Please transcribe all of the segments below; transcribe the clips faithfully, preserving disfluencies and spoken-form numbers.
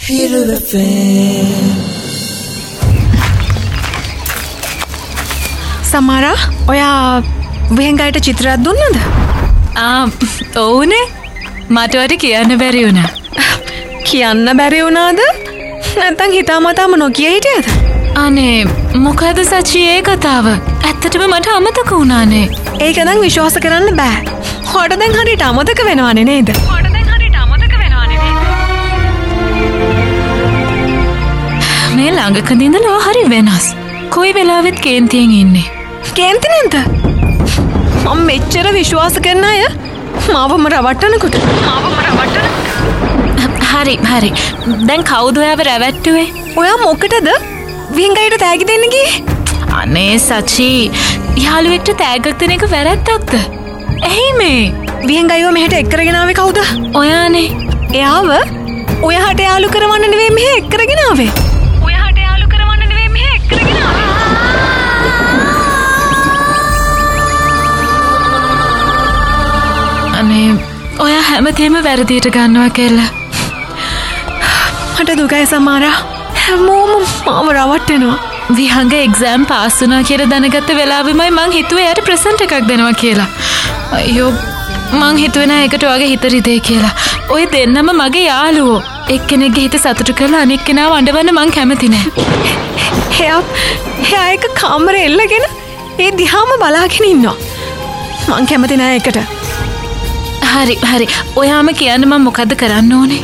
සමහරා ඔයා වෙහෙන්ගායට චිත්‍රයක් දුන්නද? ආ ඔව්නේ. මට ඔයාට කියන්න බැරි වුණා. කියන්න බැරි වුණාද? නැත්නම් හිතාමතාම නොකිය හිටියද? අනේ මොකද සචි ඒ කතාව? ඇත්තටම මට අමතක වුණානේ. ඒක නම් විශ්වාස කරන්න බෑ. හොට දැන් හරියට අමතක වෙනවනේ නේද? හොට දැන් හරියට අමතක වෙනවනේ නේද? මේ ළඟකදී ඉඳලා හරි වෙනස්. කොයි වෙලාවෙත් කේන්තියෙන් ඉන්නේ. කේන්ති නැන්ද? මම මෙච්චර විශ්වාස කරන අය මාවම රවට්ටනකොට මාවම රවට්ටන හරි හරි. දැන් කවුද ඔයාව රැවට්ටුවේ? ඔයා මොකටද විහිංගයට තෑගි දෙන්න ගියේ? අනේ සචි යාළුවෙක්ට තෑග්ගක් දෙන එක වැරද්දක්ද? එහේ මේ විහිංගයව මෙහෙට එක්කරගෙන ආවේ කවුද? ඔයානේ. එයාව ඔයාට යාළු කරවන්න නෙවෙයි මෙහෙ එක්කරගෙන ආවේ. ඔයාට යාළු කරවන්න නෙවෙයි මෙහෙ එක්කරගෙන ආවේ. අනේ ඔයා හැමතේම වැරදියට ගන්නවා කියලා. මට දුකයි සමහරා. හැමෝම මාව රවට්ටනවා. විහංග එක්සෑම් පාස් වුණා කියලා දැනගත්ත වෙලාවෙමයි මං හිතුවේ එයාට ප්‍රසන්ට් එකක් දෙනවා කියලා. අයියෝ මං හිතුවේ නෑ ඒකට ඔයාගේ හිත රිදේ කියලා. ඔය දෙන්නම මගේ යාළුවෝ. එක්කෙනෙක්ගේ හිත සතුටු කරලා අනෙක් කෙනාව අඬවන්න මං කැමති නෑ. එයා එයා එක කාමරේ එල්ලගෙන ඒ දිහාම බලාගෙන ඉන්නවා. මං කැමති නෑ ඒකට. හරි හරි. ඔයාම කියන්න මම මොකද්ද කරන්න ඕනේ?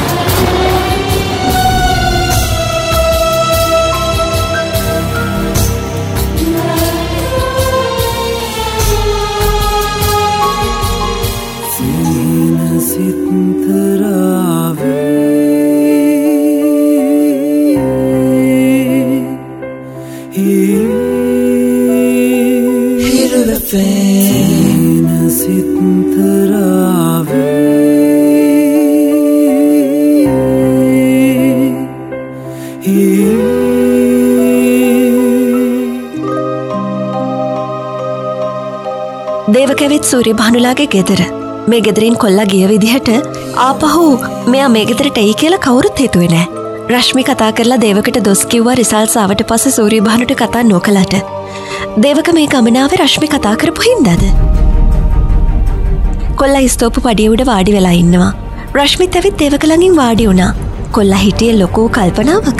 දේවකැවිත් සූරියභානුලාගේ ගෙදර. මේ ගෙදරින් කොල්ලා ගිය විදිහට ආපහු මෙයා මේ ගෙදරට එයි කියලා කවුරුත් හිතුවේ නෑ. රශ්මි කතා කරලා දේවකට දොස් කිව්වා රිසල්ට්ස් ආවට පස්සේ සූරියභානුට කතා නොකලට. දේවක මේ ගමනාවේ රශ්මි කතා කරපු හින්දාද? කොල්ලා ස්තෝප පඩිය උඩ වාඩි වෙලා ඉන්නවා. රශ්මිත් ඇවිත් දේවක ළඟින් වාඩි වුණා. කොල්ලා හිටියේ ලොකු කල්පනාවක.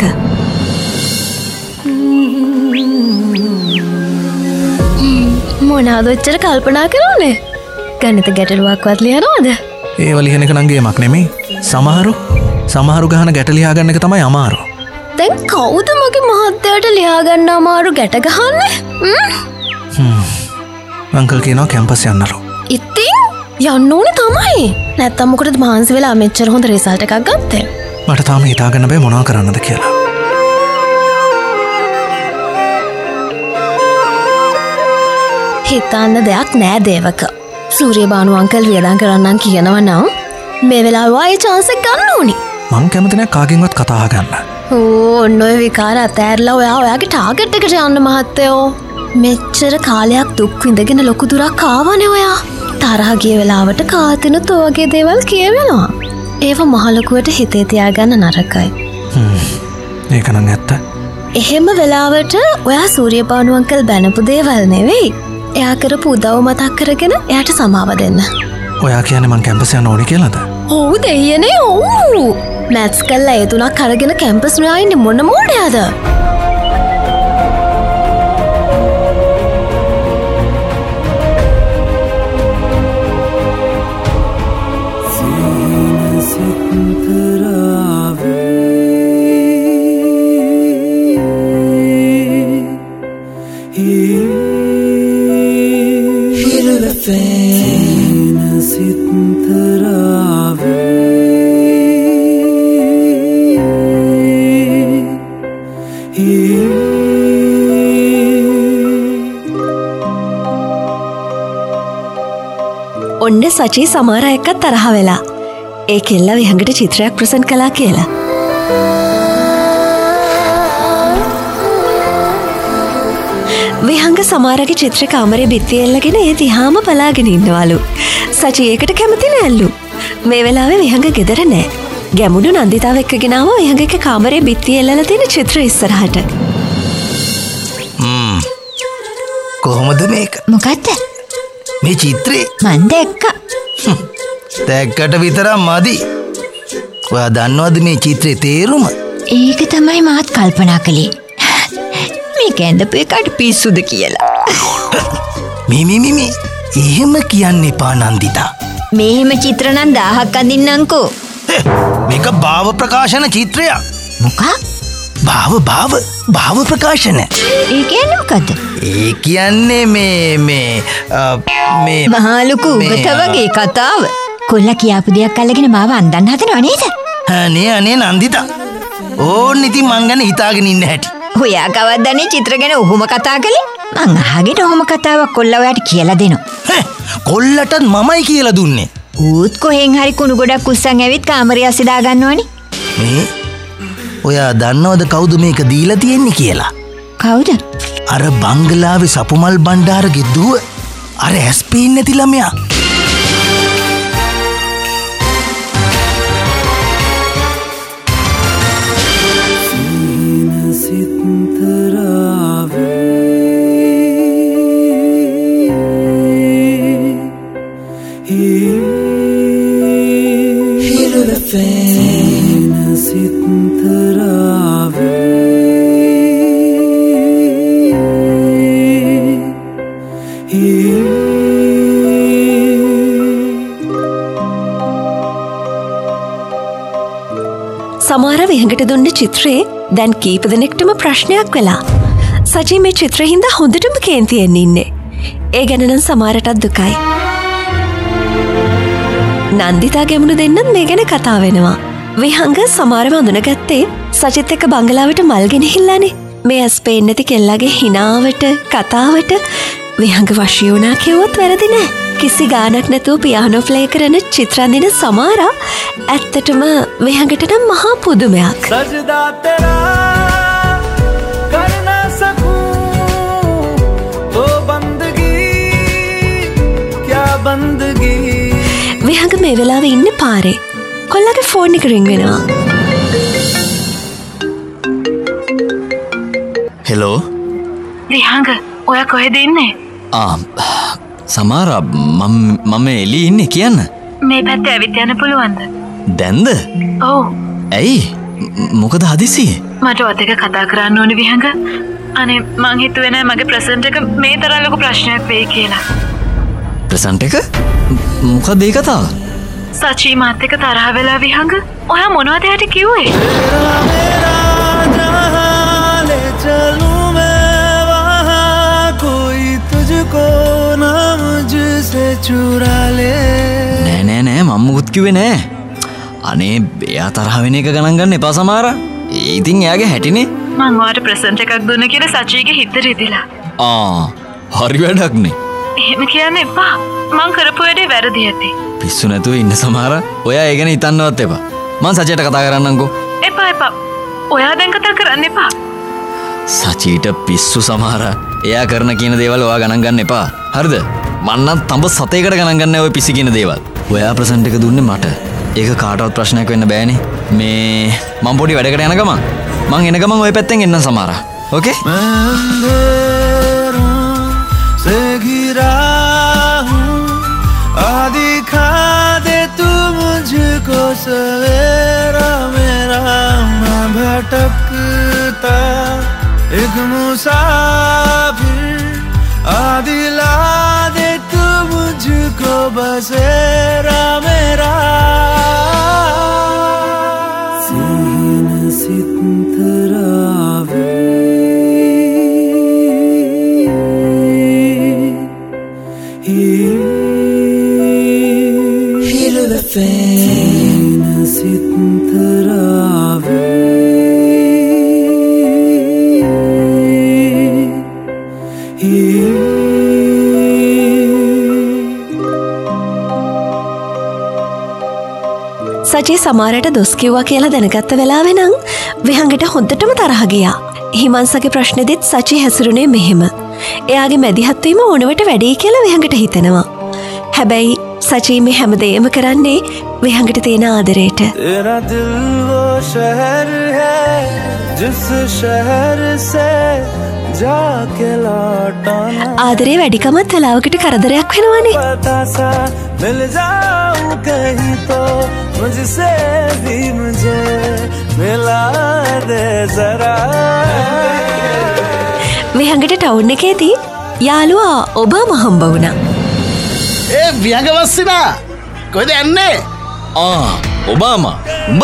මොනවාද ඔච්චර කල්පනා කරන්නේ? ගණිත ගැටලුවක්වත් ලියනවද? ඒව ලියන එක නම් ගේමක් නෙමෙයි. සමහරු සමහරු ගහන ගැට ලියා ගන්න එක තමයි අමාරු. දැන් කවුද මගේ මහත්තයාට ලියා ගන්න අමාරු ගැට ගහන්නේ? හ්ම්. අංකල් කියනවා කැම්පස් යන්නලු. ඉතින් යන්න ඕනේ තමයි. නැත්තම් මොකටද මහන්සි වෙලා මෙච්චර හොඳ රිසල්ට් එකක් ගත්තේ? මට තාම හිතාගන්න බෑ මොනවා කරන්නද කියලා. හිතන්න දෙයක් නෑ දේවක. සූරියභානු අංකල් වියදම් කරන්නම් කියනවා නම් මේ වෙලාවේ ආයේ chance එක ගන්න ඕනි. මං කැමති නෑ කාගෙන්වත් කතා අහගන්න. ඕ ඔන්න ඔය විකාර අතෑරලා ඔයා ඔයාගේ ටාගට් එකට යන්න මහත්තයෝ. මෙච්චර කාලයක් දුක් විඳගෙන ලොකු දුරක් ආවනේ ඔයා. තරහ ගිය වෙලාවට කාතිනුත් ඔයගේ දේවල් කියවෙනවා. ඒව මහලොකුවට හිතේ තියාගන්න නරකයි. හ්ම්. ඒක නම් ඇත්ත. එහෙම වෙලාවට ඔයා සූරියභානු අංකල් බැනපු දේවල් නෙවෙයි. එයා කරපු උදව් මතක් කරගෙන එයාට සමාව දෙන්න. ඔයා කියන්නේ මං කැම්පස් යන්න ඕනේ කියලාද? ඔව් දෙයියනේ ඔව්. මැත්ස් කළා ඒ තුනක් අරගෙන කැම්පස් නොයා ඉන්නේ මොන මෝඩයාද? ඔන්න සචී සමහර එක්කත් තරහ වෙලා. ඒ කෙල්ල විහඟට චිත්‍රයක් ප්‍රසන්ට් කළා කියලා. විහංග සමහරගේ චිත්‍ර කාමරේ බිත්තිය එල්ලගෙන ඒ දිහාම බලාගෙන ඉන්නවලු. සචී ඒකට කැමති නෑලු. මේ වෙලාවේ විහංග ගෙදර නෑ. ගැමුණු නන්දිතාව එක්කගෙනාව එහඟක කාමරේ බිත්තිය එල්ලලා තියෙන චිත්‍ර ඉස්සරහට. හ්ම්. කොහොමද මේක? මොකද්ද? මේ චිත්‍රේ මන් දැක්කා. දැක්කට විතරක් මදි. ඔයා දන්නවද මේ චිත්‍රේ තේරුම? ඒක තමයි මාත් කල්පනා කළේ. මේක ඇඳපු එකට පිස්සුද කියලා. මේ මේ මේ මේ එහෙම කියන්න එපා නන්දිතා. මෙහෙම චිත්‍ර නම් දහයක් අඳින්නම්කෝ. මේක භාව ප්‍රකාශන චිත්‍රයක්. මොකක්? භාව භාව භාව ප්‍රකාශන. ඒ කියන්නේ මොකද්ද? ඒ කියන්නේ මේ මේ මේ මහා ලොකු උගත වගේ කතාව. කොල්ලා කියාපු දෙයක් අල්ලගෙන මාව අන්දන්න හදනව නේද? අනේ අනේ නන්දිතා. ඕන් ඉතින් මං ගැන හිතාගෙන ඉන්න හැටි. ඔයා කවද්දනේ චිත්‍ර ගැන ඔහොම කතා කළේ? මං අහගෙන ඔහොම කතාවක් කොල්ලා ඔයාට කියලා දෙනවා. කොල්ලටත් මමයි කියලා දුන්නේ. ඌත් කොහෙන් හරි කුණු ගොඩක් උස්සන් ඇවිත් කාමරය ඇස්සේ දා ගන්නවනේ. මේ ඔයා දන්නවද කවුද මේක දීලා තියෙන්නේ කියලා? කවුද? අර බංගලාවේ සපුමල් බණ්ඩාරගේ දුව. අර ඇස් පේන්නේ නැති ළමයා. සමහර විහඟට දුන්න චිත්‍රේ දැන් කීප දෙනෙක්ටම ප්‍රශ්නයක් වෙලා. සජී මේ චිත්‍ර හින්දා හොඳටම කේන්තියෙන් ඉන්නේ. ඒ ගැන නම් සමහරටත් දුකයි. නන්දිතා ගැමුණු දෙන්නත් මේ ගැන කතා වෙනවා. විහඟ සමහරව හඳුනගත්තේ සජිත් එක්ක බංගලාවට මල් ගෙනහිල්ලානේ. මේ ඇස් පේන්නේ නැති කෙල්ලගේ හිනාවට කතාවට විහඟ වශී වුණා කිව්වොත් වැරදි නෑ. කිසි ගානක් නැතුව පියානෝ ප්ලේ කරන චිත්‍රන්දින සමාරා ඇත්තටම විහඟට නම් මහා පුදුමයක්. සජදා තෙරා කරන සකූ තෝ බන්දගී ક્યા බන්දගී. විහඟ මේ වෙලාවේ ඉන්නේ පාරේ. කොල්ලගේ ෆෝන් එක රින් වෙනවා. හෙලෝ විහඟ ඔයා කොහෙද ඉන්නේ? ආ සමාරා මම එලි ඉන්නේ කියන්න. මේ පැත්තේ ඇවිත් යන්න පුළුවන්ද? දැන්ද? ඔව්. ඇයි? මොකද හදිසියේ? මට ඔයත් එක්ක කතා කරන්න ඕනේ විහඟ. අනේ මං හිතුවේ නෑ මගේ ප්‍රසන්ට් එක මේ තරම් ලොකු ප්‍රශ්නයක් වෙයි කියලා. ප්‍රසන්ට් එක? මොකද ඒ කතාව? සචී මාත් එක්ක තරහ වෙලා විහඟ. ඔයා මොනවද යාට කිව්වේ? නෑ නෑ නෑ මම මුකුත් කිව්වේ නෑ. අනේ එයා තරහ වෙන එක ගණන් ගන්න එපා සමාරා. ඉතින් එයාගේ හැටිනේ. මං ඔයාට ප්‍රසන්ට් එකක් දුන්න කියලා සචීගේ හිත රිදිලා. ආ හරි වැඩක් නේ. එහෙම කියන්න එපා. මං කරපු වැඩේ වැරදි ඇති. පිස්සු නැතුව ඉන්න සමාරා. ඔයා ඒ ගැන හිතන්නවත් එපා. මං සචියට කතා කරන්නම්කෝ. එපා එපා. ඔයා දැන් කතා කරන්න එපා. සචීට පිස්සු සමහරා. එයා කරන කියන දේවල් ඔයා ගණන් ගන්න එපා. හරිද? මන්නම් තඹ සතේකට ගණන් ගන්න ඔය පිසි කියන දේවල්. ඔයා ප්‍රසන්ට් එක දුන්නේ මට. ඒක කාටවත් ප්‍රශ්නයක් වෙන්න බෑනේ. මේ මම පොඩි වැඩකට යන ගමන් මං එන ගමන් ඔය පැත්තෙන් එන්නම් සමහරා. ඕකේ? से घिरा हूँ आ दिखा दे तू मुझको सवेरा मेरा मैं भटकता एक मुसाफिर आ दिला दे तू मुझको बसेरा मेरा सीन सितरावे feel the pain सितरावे සජී සමාරයට දොස් කිව්වා කියලා දැනගත්ත වෙලාවෙ නම් විහංගට හොද්දටම තරහ ගියා. හිමංසගේ ප්‍රශ්නෙදිත් සචී හැසිරුණේ මෙහෙම. එයාගේ මැදිහත් වීම ඕනවට වැඩේ කියලා විහංගට හිතෙනවා. හැබැයි සචී මේ හැමදේම කරන්නේ විහඟට තියෙන ආදරයට. तेरा दिल वो शहर है जिस शहर से जाके लौटाना ආදරේ වැඩිකමත් වෙලාවකට කරදරයක් වෙනවනේ. पता सा मिल जाऊं कहीं तो मुझसे भी मुझे मिला दे जरा විහඟට ටවුන් එකේදී යාළුවා ඔබාම හම්බ වුණා. ඒ විහඟවස්සිනා කොහෙද යන්නේ? ආ ඔබාම උඹ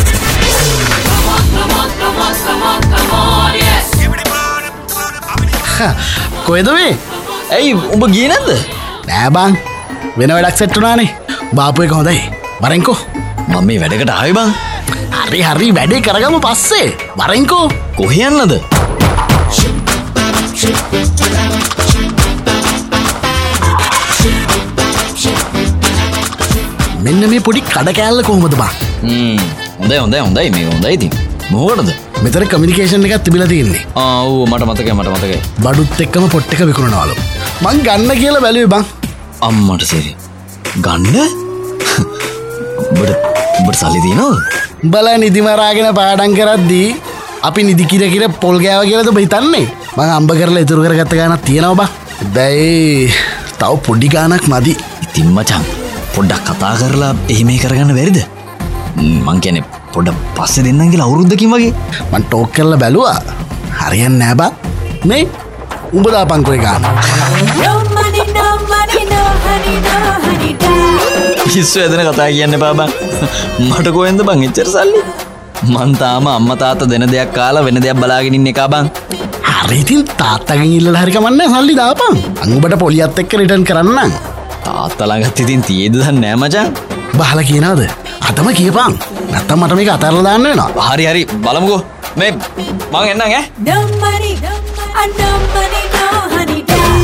කොහෙද මේ? ඇයි උඹ ගියේ නැද්ද? නෑ බං වෙන වැඩක් සෙට් වුණානේ. බාපු එක හොඳයි. වරෙන්කෝ. මම මේ වැඩකට ආවේ බං. හරි හරි වැඩේ කරගමු පස්සේ. වරෙන්කෝ. කොහේ යන්නද? මෙන්න මේ පොඩි කඩ කෑල්ල කොහොමද බං? හ්ම් හොඳයි හොඳයි හොඳයි මේ හොඳයි ඉතින්. මොකටද? මෙතන කමියුනිකේෂන් එකක් තිබිලා තියෙන්නේ. ආ ඔව් මට මතකයි මට මතකයි. බඩුත් එක්කම පොට් එක විකුණනවලු. මං ගන්න කියලා බැලුවේ බං. අම්මට සෙරි. ගන්න? උඹට උඹට සල්ලි තියෙනවද? උඹලා නිදි මරාගෙන පාඩම් කරද්දී අපි නිදි කිර කිර පොල් ගෑවා කියලාද ඔබ හිතන්නේ? මං අම්බ කරලා ඉතුරු කරගත්ත ගානක් තියෙනවා බං. හැබැයි තව පොඩි ගානක් මදි. ඉතින් මචං පොඩ්ඩක් කතා කරලා එහෙම කරගන්න බැරිද? මං කියන්නේ පොඩ්ඩක් පස්සේ දෙන්නම් කියලා අවුරුද්දකින් වගේ. මං ටෝක් කරලා බැලුවා. හරියන්නේ නෑ බං. මේ උඹ දාපන්කෝ ඒ ගාන. පිස්සු ඇදෙන කතා කියන්න එපා බං. මට කොහෙන්ද බං එච්චර සල්ලි? මං තාම අම්මා තාත්තා දෙන දෙයක් කාලා වෙන දෙයක් බලාගෙන ඉන්න එකා බං. හරි ඉතින් තාත්තගෙන් ඉල්ලලා හරි කමන්නේ සල්ලි දාපන්. අන් උඹට පොලියත් එක්ක රිටර්න් කරන්නම්. තාත්තා ළඟත් ඉතින් තියෙද දන්නේ නෑ මචං. බහලා කියනවද? අතම කියපන්. නැත්තම් මට මේක අතහැරලා දාන්න වෙනවා. හරි හරි බලමුකෝ. මේ මං එන්නම් ඈ. Nobody, I nobody know honey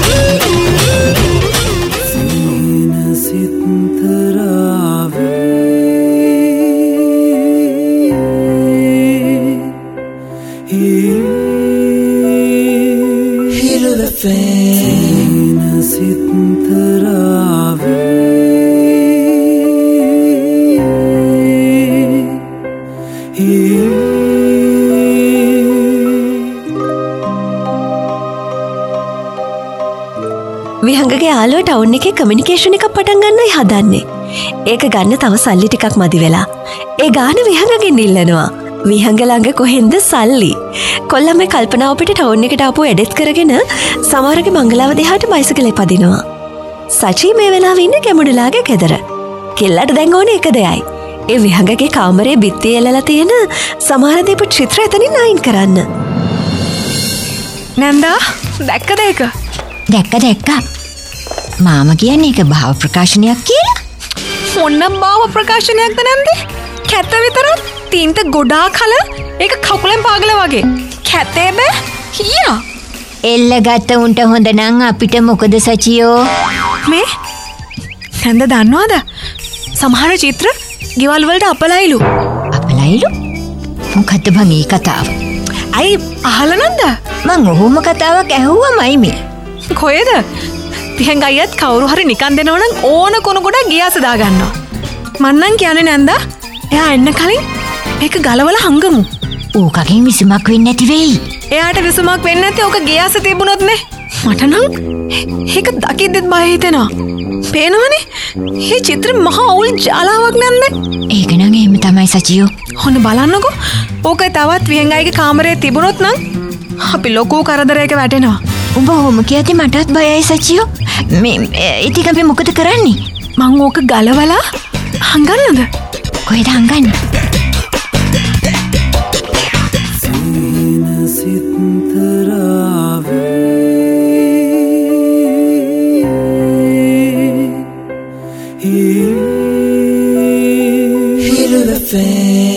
सीना सितरावे Feel the सीना सितरावे විහඟගේ යාළුවා ටවුන් එකේ කමියුනිකේෂන් එකක් පටන් ගන්නයි හදන්නේ. ඒක ගන්න තව සල්ලි ටිකක් මදි වෙලා. ඒ ගාන විහඟගෙන් ඉල්ලනවා. විහඟ ළඟ කොහෙන්ද සල්ලි? කොල්ලා මේ කල්පනාව පිට ටවුන් එකට ආපු එඩෙත් කරගෙන සමහරගේ මංගලාව දෙහාට බයිසිකලේ පදිනවා. සචී මේ වෙලාවේ ඉන්නේ ගැමුණුලාගේ ගෙදර. කෙල්ලට දැන් ඕනේ එක දෙයයි. ඒ විහඟගේ කාමරේ බිත්තිය එලලා තියෙන සමහර දීපු චිත්‍ර එතනින් අයින් කරන්න. නැන්දා දැක්කද ඒක? දැක්ක දැක්ක. මාම කියන්නේ ඒක භාව ප්‍රකාශනයක් කියලා. මොන්න භාව ප්‍රකාශනයක්ද නැන්දේ? කැත විතරක් තීන්ත ගොඩාක් කල ඒක කකුලෙන් පාගල වගේ. කැතේ බෑ. හියා. එල්ල ගත්ත උන්ට හොඳ නම් අපිට මොකද සචියෝ? මේ නැන්ද දන්නවද? සමහර චිත්‍ර ගෙවල් වලට අපලයිලු. අපලයිලු? මොකද්ද බං මේ කතාව? අයි අහලා නැන්ද? මං ඔහොම කතාවක් ඇහුවමයි මේ. කොහෙද? පිහංග අයියත් කවුරු හරි නිකන් දෙනවනම් ඕන කොන ගොඩක් ගියාස දා ගන්නවා. මන්නම් කියන්නේ නැන්දා එයා එන්න කලින් මේක ගලවලා හංගමු. ඕකගෙන් විසමක් වෙන්නේ නැති වෙයි. එයාට විසමක් වෙන්නේ නැති ඕක ගියාස තිබුණොත් නේ. මට නම් ඒක දකිද්දිත් බය හිතෙනවා. පේනවනේ? මේ චිත්‍ර මහා අවුල් ජාලාවක් නැන්ද? ඒක නම් එහෙම තමයි සචියෝ. හොන්න බලන්නකෝ. ඕක තවත් විහංග අයිගේ කාමරේ තිබුණොත් නම් අපි ලොකු කරදරයක වැටෙනවා. උඹ හොම කියති මටත් බයයි සචියෝ. මේ ඉතින් අපි මොකද කරන්නේ? මං ඕක ගලවලා හංගන්නද? කොහෙද හංගන්නේ? सीना सितरावे Feel the flame